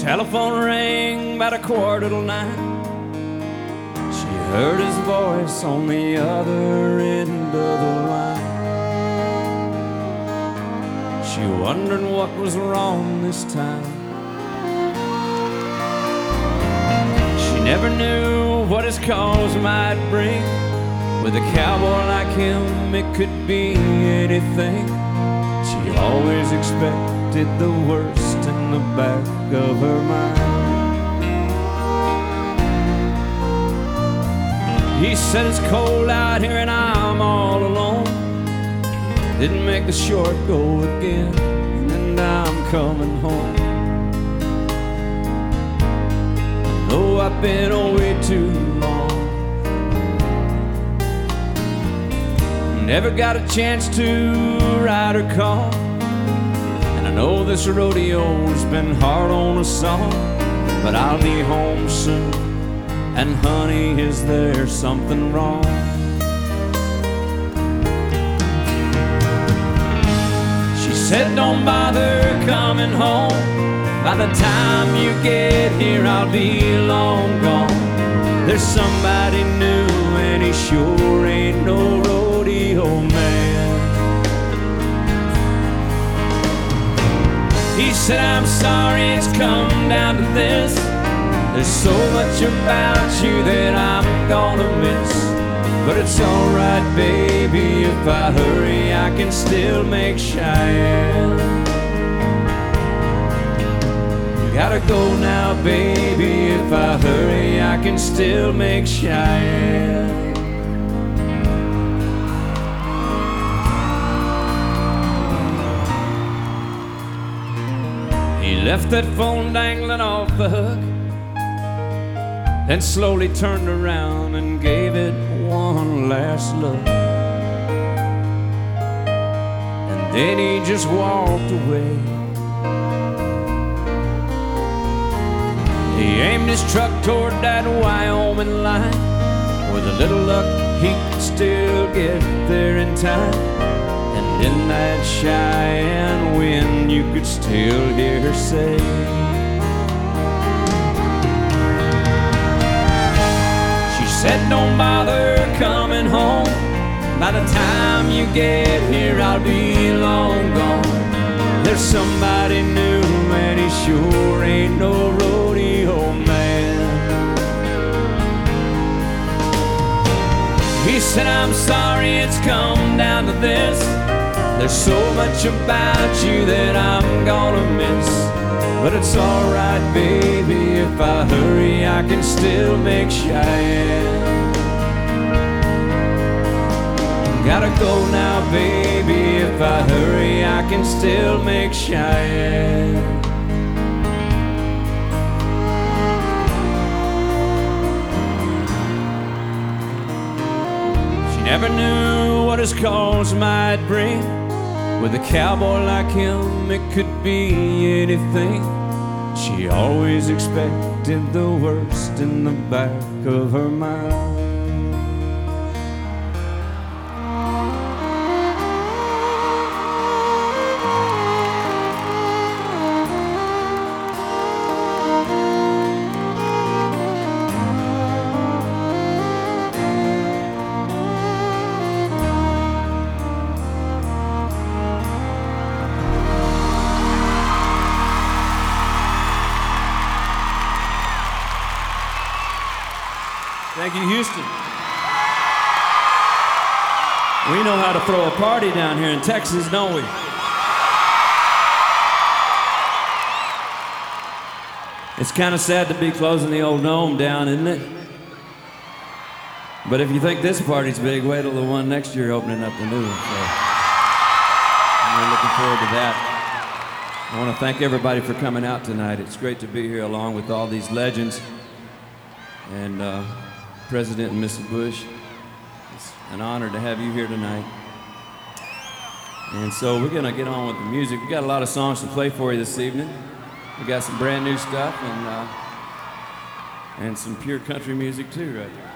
telephone rang about 8:45. She heard his voice on the other end of the line. She wondered what was wrong this time. She never knew what his cause might bring. With a cowboy like him, it could be anything. She always expected the worst in the back of her mind. He said it's cold out here and I'm all alone. Didn't make the short go again, and I'm coming home. I know I've been away too long. Never got a chance to ride her call. And I know this rodeo's been hard on a song, but I'll be home soon. And honey, is there something wrong? She said, don't bother coming home. By the time you get here, I'll be long gone. There's somebody new and he sure ain't no rodeo man. He said, I'm sorry it's come down to this. There's so much about you that I'm gonna miss. But it's alright, baby, if I hurry, I can still make Cheyenne. Gotta go now, baby, if I hurry, I can still make Cheyenne. He left that phone dangling off the hook, then slowly turned around and gave it one last look. And then he just walked away. He aimed his truck toward that Wyoming line. With a little luck, he could still get there in time. And in that Cheyenne wind, you could still hear her say, said, don't bother coming home. By the time you get here, I'll be long gone. There's somebody new and he sure ain't no rodeo man. He said, I'm sorry it's come down to this. There's so much about you that I'm gonna miss. But it's alright, baby, if I hurry, I can still make Cheyenne. Gotta go now, baby, if I hurry, I can still make Cheyenne. She never knew what his cause might bring. With a cowboy like him, it could be anything. She always expected the worst in the back of her mind. Thank you, Houston. We know how to throw a party down here in Texas, don't we? It's kind of sad to be closing the old Dome down, isn't it? But if you think this party's big, wait till the one next year opening up the new one. So we're looking forward to that. I want to thank everybody for coming out tonight. It's great to be here along with all these legends. And President and Mrs. Bush, it's an honor to have you here tonight. And so we're gonna get on with the music. We got a lot of songs to play for you this evening. We got some brand new stuff and some pure country music too right there.